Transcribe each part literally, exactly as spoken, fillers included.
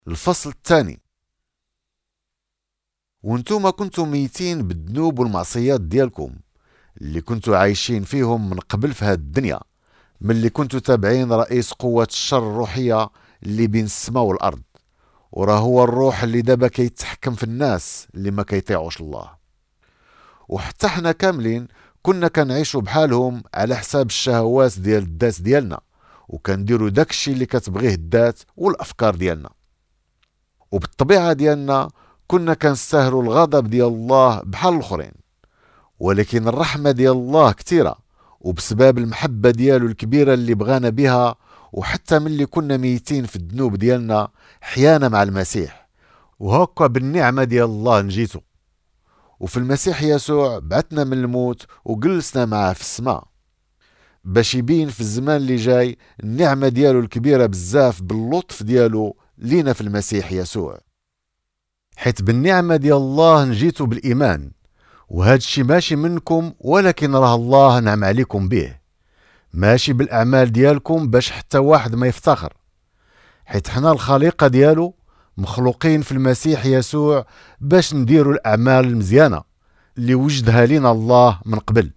الفصل الثاني. وانتم كنتم ميتين بالذنوب والمعصيات ديالكم اللي كنتوا عايشين فيهم من قبل في هاد الدنيا، من اللي كنتوا تابعين رئيس قوة الشر الروحية اللي بين السماء والأرض، وراه هو الروح اللي دابا كيتحكم في الناس اللي ما كيطيعوش الله. وحتى حنا كاملين كنا كنعيشوا بحالهم على حساب الشهوات ديال الذات ديالنا، وكنديروا داكشي اللي كتبغيه الذات والأفكار ديالنا. وبالطبيعة ديالنا كنا كنستاهلوا الغضب ديال الله بحال الاخرين، ولكن الرحمة ديال الله كثيرة، وبسبب المحبة ديالو الكبيرة اللي بغانا بها، وحتى ملي كنا ميتين في الذنوب ديالنا حيانا مع المسيح، وهكا بالنعمة ديال الله نجيتو. وفي المسيح يسوع بعثنا من الموت وجلسنا معه في السماء، باش يبين في الزمان اللي جاي النعمة ديالو الكبيرة بزاف باللطف ديالو لينا في المسيح يسوع. حيث بالنعمة ديال الله نجيتو بالإيمان، وهذا الشيء ماشي منكم، ولكن راه الله نعم عليكم به، ماشي بالأعمال ديالكم باش حتى واحد ما يفتخر. حيث حنا الخليقة ديالو مخلوقين في المسيح يسوع باش نديروا الأعمال المزيانة اللي وجدها لنا الله من قبل.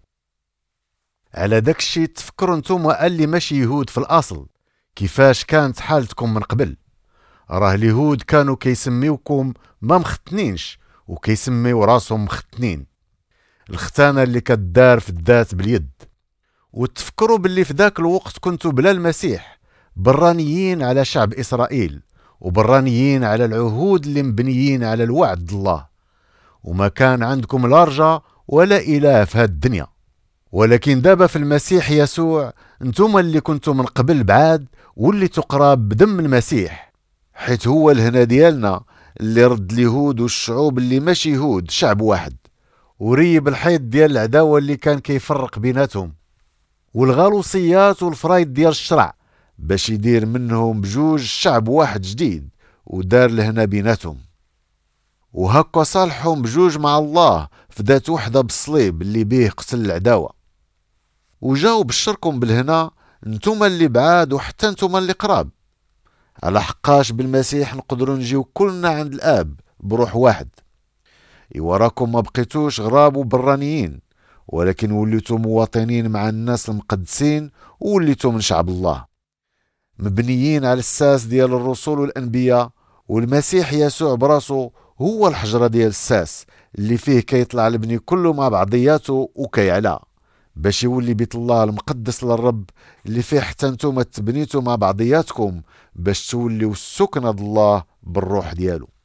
على داك الشيء تفكروا نتوما اللي ماشي يهود في الأصل كيفاش كانت حالتكم من قبل. راه اليهود كانوا كيسميوكم ما مختنينش، وكيسميو راسهم مختنين، الختانة اللي كتدار في الذات باليد. وتفكروا باللي في ذاك الوقت كنتوا بلا المسيح برانيين على شعب إسرائيل، وبرانيين على العهود اللي مبنيين على الوعد الله، وما كان عندكم لا رجا ولا إله في هاد الدنيا. ولكن دابا في المسيح يسوع انتم اللي كنتوا من قبل بعاد واللي تقراب بدم المسيح، حيث هو الهنا ديالنا اللي رد اليهود والشعوب اللي ماشي يهود شعب واحد، وريب الحيط ديال العداوة اللي كان كيفرق بيناتهم، والغالوصيات والفرايد ديال الشرع، باش يدير منهم بجوج شعب واحد جديد ودار لهنا بيناتهم. وهكا صالحهم بجوج مع الله في ذات وحدة بالصليب اللي بيه قتل العداوة. وجاو بشركم بالهنا انتم اللي بعاد وحتى انتم اللي قراب، على حقاش بالمسيح نقدروا نجيو كلنا عند الآب بروح واحد. وراكم ما بقيتوش غراب وبرانيين، ولكن وليتوا مواطنين مع الناس المقدسين، ووليتوا من شعب الله، مبنيين على الساس ديال الرسل والأنبياء، والمسيح يسوع براسو هو الحجرة ديال الساس اللي فيه كيطلع البني كله مع بعضياته وكيعلى، باش يولي بيت الله المقدس للرب اللي فيه حتى نتوما تبنيتوا مع بعضياتكم باش توليوا السكنة الله بالروح ديالو.